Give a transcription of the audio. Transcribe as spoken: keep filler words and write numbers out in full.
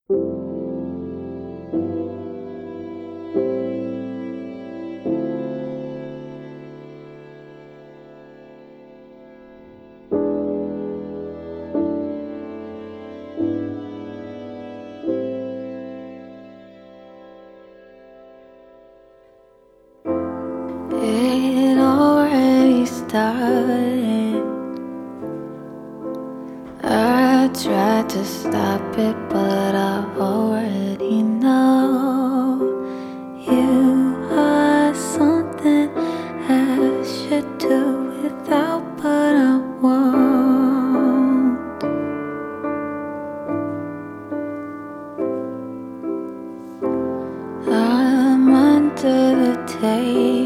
It already started. I tried to stop it, but I already know you are something I should do without, but I won't. I'm under the table.